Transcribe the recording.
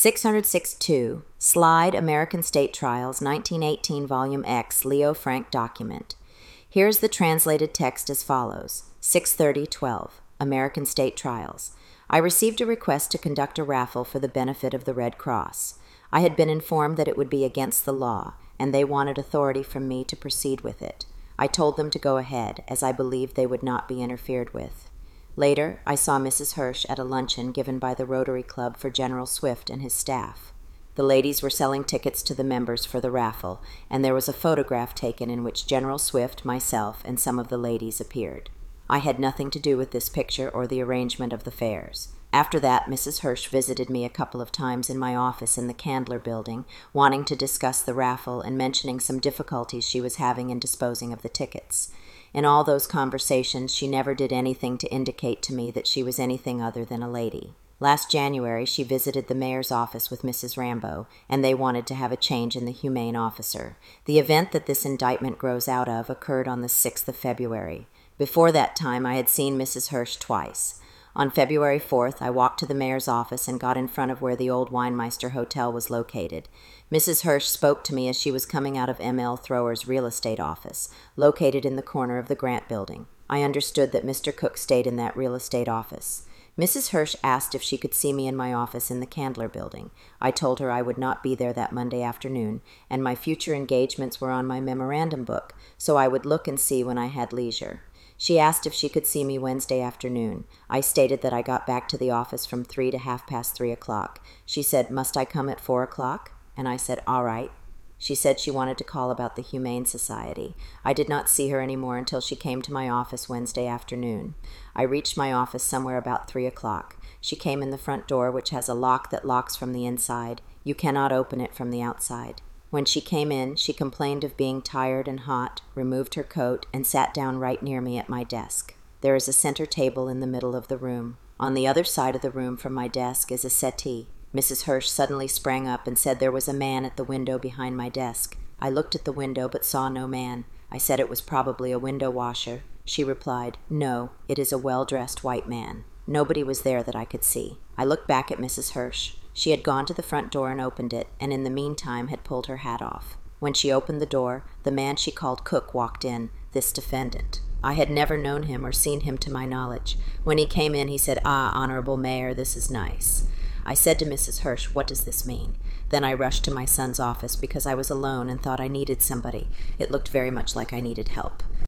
606-2, Slide American State Trials, 1918, Volume X, Leo Frank document. Here is the translated text as follows. 630-12, American State Trials. I received a request to conduct a raffle for the benefit of the Red Cross. I had been informed that it would be against the law, and they wanted authority from me to proceed with it. I told them to go ahead, as I believed they would not be interfered with. Later, I saw Mrs. Hirsch at a luncheon given by the Rotary Club for General Swift and his staff. The ladies were selling tickets to the members for the raffle, and there was a photograph taken in which General Swift, myself, and some of the ladies appeared. I had nothing to do with this picture or the arrangement of the fairs. After that, Mrs. Hirsch visited me a couple of times in my office in the Candler Building, wanting to discuss the raffle and mentioning some difficulties she was having in disposing of the tickets. In all those conversations, she never did anything to indicate to me that she was anything other than a lady. Last January, she visited the mayor's office with Mrs. Rambo, and they wanted to have a change in the humane officer. The event that this indictment grows out of occurred on the 6th of February. Before that time, I had seen Mrs. Hirsch twice. On February 4th, I walked to the mayor's office and got in front of where the old Weinmeister Hotel was located. Mrs. Hirsch spoke to me as she was coming out of M.L. Thrower's real estate office, located in the corner of the Grant Building. I understood that Mr. Cook stayed in that real estate office. Mrs. Hirsch asked if she could see me in my office in the Candler Building. I told her I would not be there that Monday afternoon, and my future engagements were on my memorandum book, so I would look and see when I had leisure. She asked if she could see me Wednesday afternoon. I stated that I got back to the office from 3 to 3:30 o'clock. She said, "Must I come at 4 o'clock?" And I said, "All right." She said she wanted to call about the Humane Society. I did not see her anymore until she came to my office Wednesday afternoon. I reached my office somewhere about 3 o'clock. She came in the front door, which has a lock that locks from the inside. You cannot open it from the outside. When she came in, she complained of being tired and hot, removed her coat, and sat down right near me at my desk. There is a center table in the middle of the room. On the other side of the room from my desk is a settee. Mrs. Hirsch suddenly sprang up and said there was a man at the window behind my desk. I looked at the window but saw no man. I said it was probably a window washer. She replied, "No, it is a well-dressed white man." Nobody was there that I could see. I looked back at Mrs. Hirsch. She had gone to the front door and opened it, and in the meantime had pulled her hat off. When she opened the door, the man she called Cook walked in, this defendant. I had never known him or seen him to my knowledge. When he came in, he said, "Ah, Honorable Mayor, this is nice." I said to Mrs. Hirsch, "What does this mean?" Then I rushed to my son's office because I was alone and thought I needed somebody. It looked very much like I needed help.